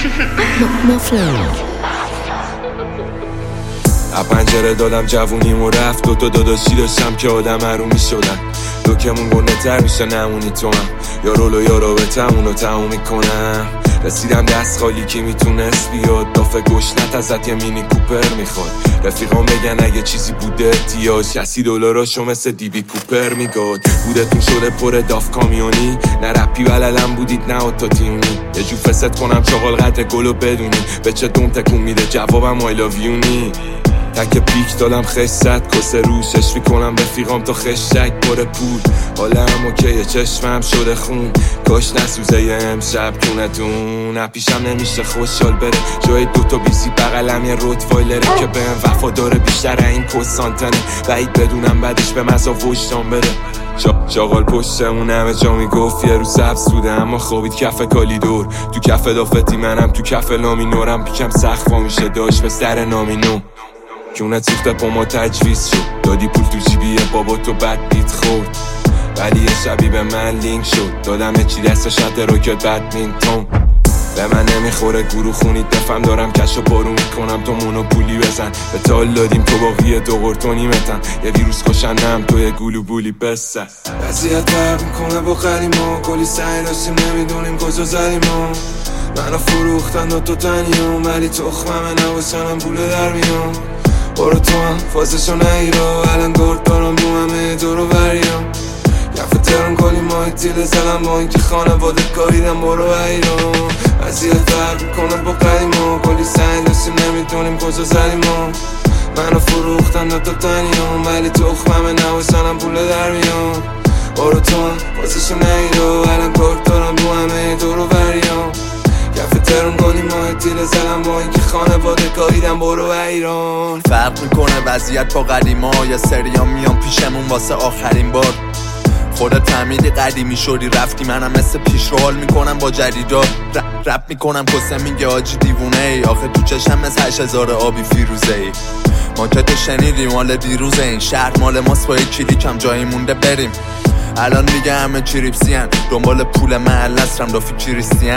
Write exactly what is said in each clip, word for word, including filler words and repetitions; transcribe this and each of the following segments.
از پنجره دادم جوونیم و رفت. دوتا داداشی داشتم که آدم حرومی شدن. لوکمون گنده تر میشه نمونی تو هم. یا رولو یا رابطمون رو تموم میکنم. رسیدم دست خالی که میتونست بیاد. دافه گشنت ازت یه مینی کوپر میخواد. رفیقام بگن اگه چیزی بوده احتیاج کسی دلاراشو مثل دیبی کوپر میگاد. بودتون شده پر داف کامیونی. نه رپی ولدم بودید نه آتاتیونی. یه جو فست کنم چاقال قدر گلو بدونی. به چه دون تکون میده جوابم I love you نی. تک پیک دادم خشت کسه روش اشوی کنم رفیقام تا خشک پر پول. حالا هم اوکیه چشمم شده خون. کاش نسوزه یه امشب کونتون. نپیشم نمیشه خوشحال بره جای دوتا بیسی بغلم یه روتوایلره که بهم وفا داره بیشتر این کسانتنه. بعید بدونم بعدش به مزا وجدان بده. شاغال پشتمون همه جا میگفت یه رو سبز بوده اما خوابید کف کالی دور. تو کف دافتی منم تو کف لامی نورم. پیکم سخفا میشه داشت به سر نامی نو. کونت سوخته پا ما تجویز شد. دادی پول تو جیبیه بابا تو بد بیت خورد. ولی یه شبی به من لینک شد. دادم چی دستش نده روکت بدمینتون. به من نمیخوره گروه خونید دفم دارم کشو پارو میکنم تو مونوپولی بزن. به تال دادیم تو باقیه دو قرطونی متن. یه ویروس کشندم تو یه گلو بولی بسه. وضعیت فرق میکنه با قدیما. کلی سعی داشتیم نمیدونیم کجا زدیم ها. منو فروختن دو تو تنیام. ولی تخممه نواسنم پوله در میام. برو تو هم فازشو نگیرا. الان گرد دارم رو همه دورو بریم. یفه ترم کلی ماهی تیله زدم با اینکه خانواده کاریدم برو ایران. وضعیت فرق میکنه با قدیما. کلی سعی داشتیم نمیدونیم کجا زدیم ها. منو فروختن دو تا تنیام. ولی تخممه نواسنم پوله در میام. برو تو هم فازشو نگیرا. الان گرد دارم رو همه دورو بریم. کف ترم گلی ماه تیله زدم با اینکه خانواده کاریدم برو ایران. فرق میکنه وضعیت با قدیما. یا سریا میان پیشمون واسه آخرین بار. خودت فهمیدی قدیمی شدی رفتی. منم مثل پیش رو حال میکنم با جدیدا. رپ میکنم کسه میگه آجی دیوونه ای. آخه تو چشم مثل هشت هزار آبی فیروزه ای. ما که تو شنیدی مال دیروزه. این شهر مال ماست با یک کلی کم جایی مونده بریم. الان دیگه همه چیریپسیان. دنبال پول محل هستم دافی کریستیان.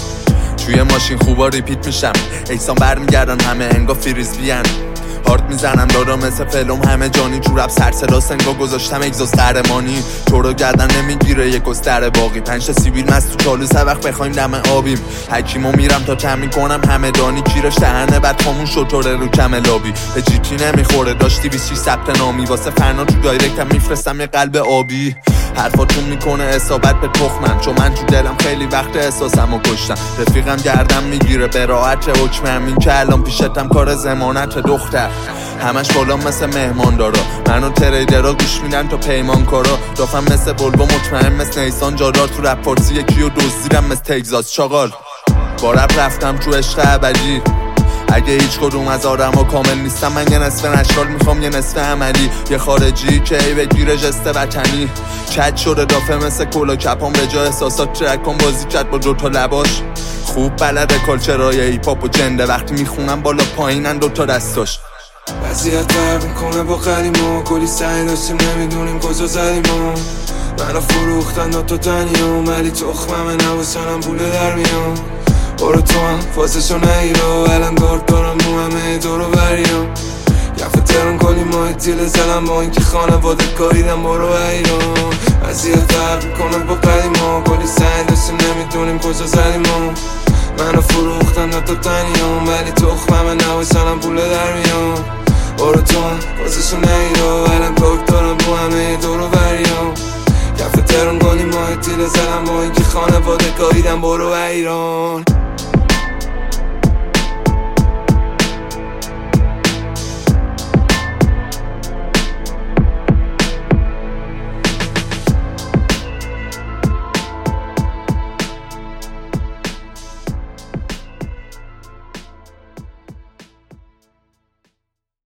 توی ماشین خوبا ریپیت میشم. ایسان برمیگردن همه انگا فریز بیان. هارت میزنم دارم مثل فلوم همه جانی. تو رپ سرسلا سنگا گذاشتم اگزاز قهرمانی. تو رو گردن نمیگیره یک استر باقی. پنج تا سیبیل مست تو چالو سه وقت بخوایم دم آبیم. حکیمو میرم تا تمرین کنم همه دانی. کیرش دهنه بعد خامون شطوره رو کم لابی. به جیتی نمیخوره داشتی بیست و شش ثبت نامی. واسه فنا تو دایرکتم میفرستم یه قلب آبی. حرفاتون میکنه اصابت به تخمم. چون من تو دلم خیلی وقت احساسمو کشتم. رفیقم گردم میگیره به راحت حکم همین که الان پیشتم کار ضمانت دختر. همش بالا مثل مهمان دارا. منو تریدرها گوش میدن تا پیمان کارا. دافم مثل بلبا مطمئن مثل نیسان جادار. تو رپ فارسی یکیو دزدیدم مثل تگزاس چاقال. با رپ رفتم تو عشق ابدی. اگه هیچ کدوم از آدما کامل نیستم من یه نصف نشال میخوام یه نصف عملی. یه خارجی که ای بگیره جست وطنی. چت شده دافه مثل کلا کپان. به جا احساسات ترکان بازی کرد با دوتا لباش. خوب بلده کلچرهای ایپاپ و جنده. وقتی میخونم بالا پایینن دوتا دستاش. وضعیت فرق میکنه با قدیما. کلی سعی داشتیم نمیدونیم کجا زدیم ها. منو فروختن دوتا تنیام. ولی تخممه نواسنم پوله در میام. برو تو هم فازشو نگیرا. الان گرد دارم رو همه دورو بریم. یفه ترم کلی ماه تیله زدم با اینکه خانواده کاریدم برو ایران. وضعیت فرق میکنه با قدیما. کلی سعی داشتیم نمیدونیم کجا زدیم ها. منو فروختن دوتا تنیام. ولی تخممه نواسنم پوله در میام. برو تو هم فازشو نگیرا. الان گرد دارم رو همه دورو بریم. یفه ترم کلی ماه تیله زدم با اینکه خانواده کاریدم برو ایران.